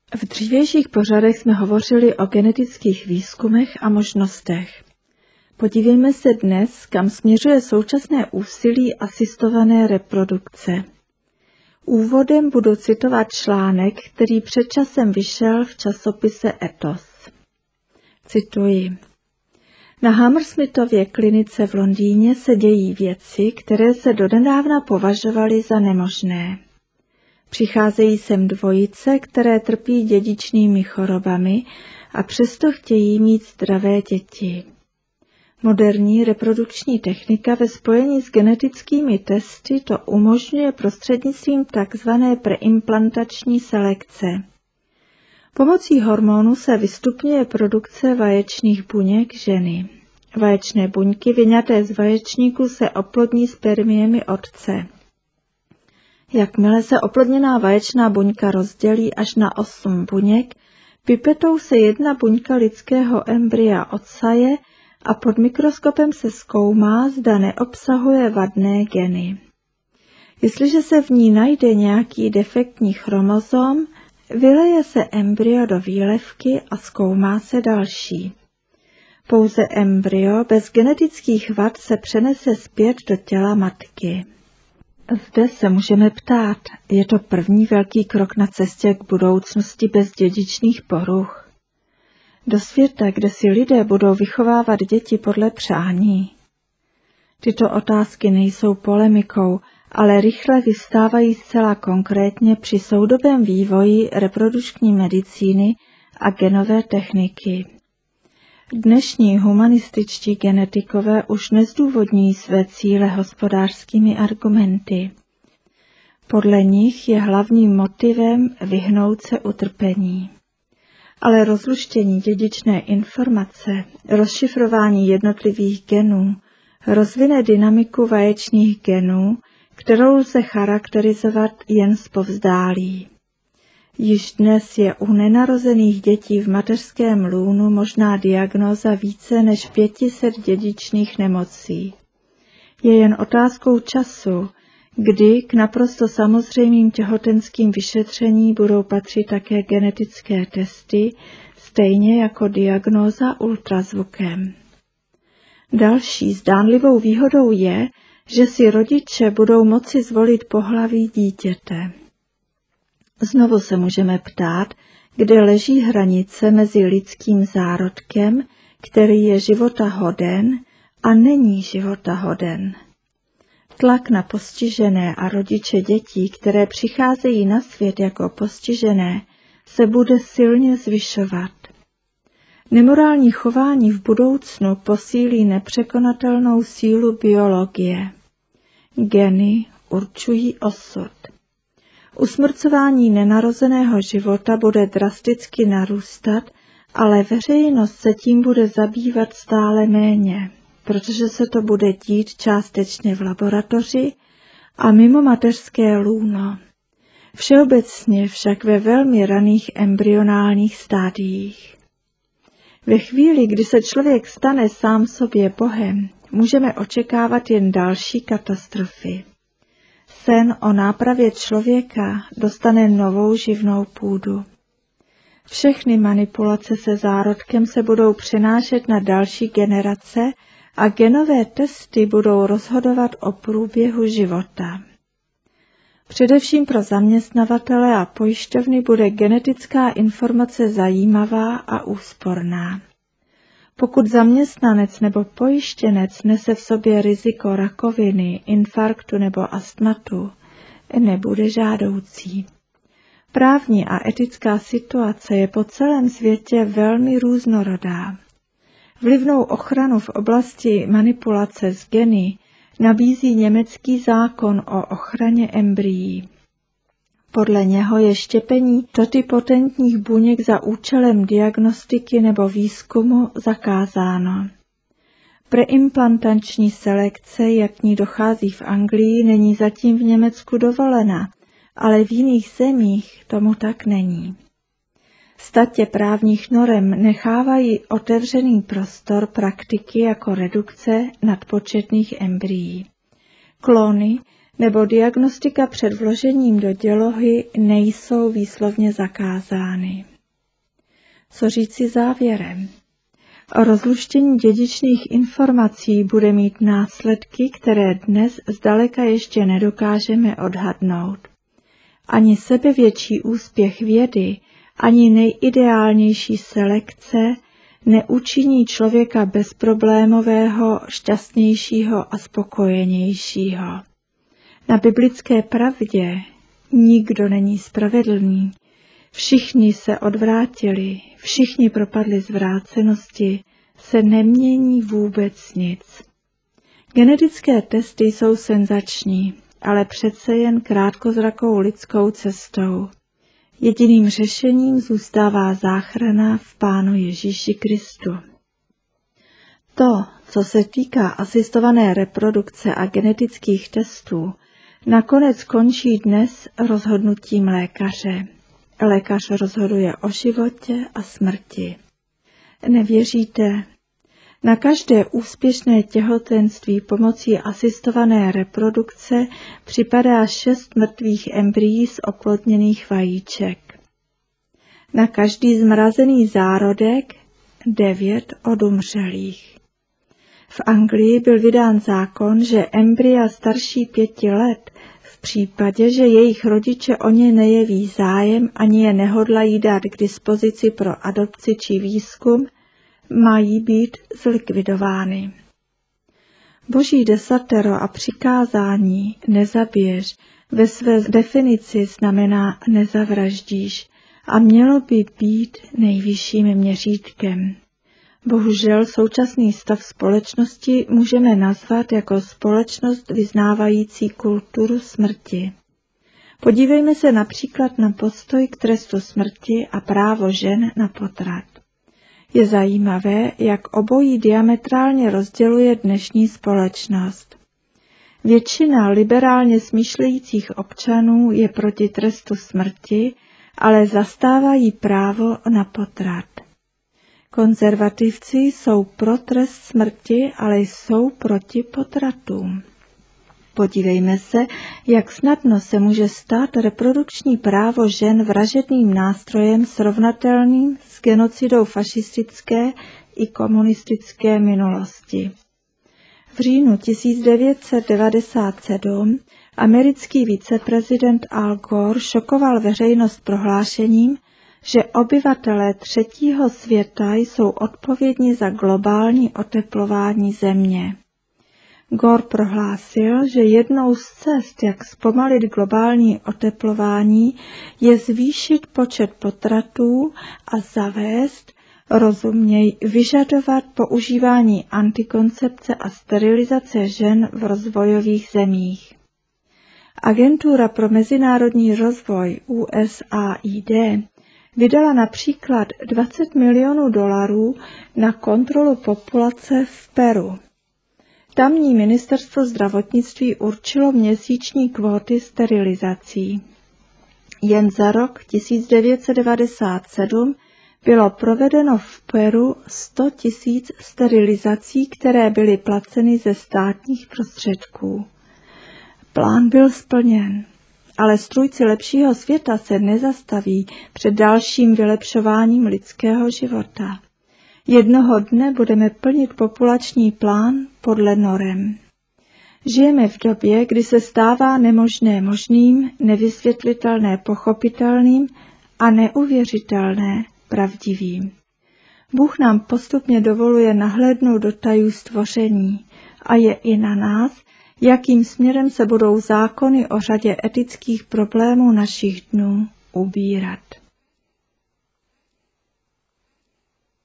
V dřívějších pořadech jsme hovořili o genetických výzkumech a možnostech. Podívejme se dnes, kam směřuje současné úsilí asistované reprodukce. Úvodem budu citovat článek, který před časem vyšel v časopise Ethos. Cituji. Na Hammersmithově klinice v Londýně se dějí věci, které se donedávna považovaly za nemožné. Přicházejí sem dvojice, které trpí dědičnými chorobami a přesto chtějí mít zdravé děti. Moderní reprodukční technika ve spojení s genetickými testy to umožňuje prostřednictvím tzv. Preimplantační selekce. Pomocí hormonů se vystupňuje produkce vaječných buněk ženy. Vaječné buňky vyňaté z vaječníku se oplodní spermiemi otce. Jakmile se oplodněná vaječná buňka rozdělí až na 8 buněk, pipetou se jedna buňka lidského embrya odsaje a pod mikroskopem se zkoumá, zda neobsahuje vadné geny. Jestliže se v ní najde nějaký defektní chromozom, vyleje se embryo do výlevky a zkoumá se další. Pouze embryo bez genetických vad se přenese zpět do těla matky. Zde se můžeme ptát, je to první velký krok na cestě k budoucnosti bez dědičných poruch? Do světa, kde si lidé budou vychovávat děti podle přání? Tyto otázky nejsou polemikou, ale rychle vystávají zcela konkrétně při soudobém vývoji reprodukční medicíny a genové techniky. Dnešní humanističtí genetikové už nezdůvodňují své cíle hospodářskými argumenty. Podle nich je hlavním motivem vyhnout se utrpení. Ale rozluštění dědičné informace, rozšifrování jednotlivých genů, rozvine dynamiku vaječných genů, kterou lze charakterizovat jen zpovzdálí. Již dnes je u nenarozených dětí v mateřském lůnu možná diagnóza více než 500 dědičných nemocí. Je jen otázkou času, kdy k naprosto samozřejmým těhotenským vyšetření budou patřit také genetické testy, stejně jako diagnóza ultrazvukem. Další zdánlivou výhodou je, že si rodiče budou moci zvolit pohlaví dítěte. Znovu se můžeme ptát, kde leží hranice mezi lidským zárodkem, který je života hoden a není života hoden. Tlak na postižené a rodiče dětí, které přicházejí na svět jako postižené, se bude silně zvyšovat. Nemorální chování v budoucnu posílí nepřekonatelnou sílu biologie. Geny určují osud. Usmrcování nenarozeného života bude drasticky narůstat, ale veřejnost se tím bude zabývat stále méně, protože se to bude dít částečně v laboratoři a mimo mateřské lůno. Všeobecně však ve velmi raných embryonálních stádiích. Ve chvíli, kdy se člověk stane sám sobě bohem, můžeme očekávat jen další katastrofy. Sen o nápravě člověka dostane novou živnou půdu. Všechny manipulace se zárodkem se budou přenášet na další generace a genové testy budou rozhodovat o průběhu života. Především pro zaměstnavatele a pojišťovny bude genetická informace zajímavá a úsporná. Pokud zaměstnanec nebo pojištěnec nese v sobě riziko rakoviny, infarktu nebo astmatu, nebude žádoucí. Právní a etická situace je po celém světě velmi různorodá. Vlivnou ochranu v oblasti manipulace s geny nabízí německý zákon o ochraně embryí. Podle něho je štěpení totipotentních buněk za účelem diagnostiky nebo výzkumu zakázáno. Preimplantační selekce, jak k ní dochází v Anglii, není zatím v Německu dovolena, ale v jiných zemích tomu tak není. Statě právních norem nechávají otevřený prostor praktiky jako redukce nadpočetných embryí. Klony, nebo diagnostika před vložením do dělohy nejsou výslovně zakázány. Co říci závěrem? Rozluštění dědičných informací bude mít následky, které dnes zdaleka ještě nedokážeme odhadnout. Ani sebevětší úspěch vědy, ani nejideálnější selekce neučiní člověka bezproblémového, šťastnějšího a spokojenějšího. Na biblické pravdě nikdo není spravedlný. Všichni se odvrátili, všichni propadli zvrácenosti, se nemění vůbec nic. Genetické testy jsou senzační, ale přece jen krátkozrakou lidskou cestou. Jediným řešením zůstává záchrana v Pánu Ježíši Kristu. To, co se týká asistované reprodukce a genetických testů, nakonec končí dnes rozhodnutím lékaře. Lékař rozhoduje o životě a smrti. Nevěříte? Na každé úspěšné těhotenství pomocí asistované reprodukce připadá 6 mrtvých embryí z oplodněných vajíček. Na každý zmrazený zárodek 9 odumřelých. V Anglii byl vydán zákon, že embrya starší 5 let v případě, že jejich rodiče o ně nejeví zájem ani je nehodlají dát k dispozici pro adopci či výzkum, mají být zlikvidovány. Boží desatero a přikázání nezabiješ ve své definici znamená nezavraždíš a mělo by být nejvyšším měřítkem. Bohužel současný stav společnosti můžeme nazvat jako společnost vyznávající kulturu smrti. Podívejme se například na postoj k trestu smrti a právo žen na potrat. Je zajímavé, jak obojí diametrálně rozděluje dnešní společnost. Většina liberálně smýšlejících občanů je proti trestu smrti, ale zastávají právo na potrat. Konzervativci jsou pro trest smrti, ale jsou proti potratům. Podívejme se, jak snadno se může stát reprodukční právo žen vražedným nástrojem srovnatelným s genocidou fašistické i komunistické minulosti. V říjnu 1997 americký viceprezident Al Gore šokoval veřejnost prohlášením, že obyvatelé třetího světa jsou odpovědní za globální oteplování země. Gore prohlásil, že jednou z cest, jak zpomalit globální oteplování, je zvýšit počet potratů a zavést, rozuměj, vyžadovat používání antikoncepce a sterilizace žen v rozvojových zemích. Agentura pro mezinárodní rozvoj USAID vydala například $20 milionů na kontrolu populace v Peru. Tamní ministerstvo zdravotnictví určilo měsíční kvóty sterilizací. Jen za rok 1997 bylo provedeno v Peru 100 000 sterilizací, které byly placeny ze státních prostředků. Plán byl splněn, ale strůjci lepšího světa se nezastaví před dalším vylepšováním lidského života. Jednoho dne budeme plnit populační plán podle norem. Žijeme v době, kdy se stává nemožné možným, nevysvětlitelné pochopitelným a neuvěřitelné pravdivým. Bůh nám postupně dovoluje nahlédnout do tajů stvoření a je i na nás, jakým směrem se budou zákony o řadě etických problémů našich dnů ubírat.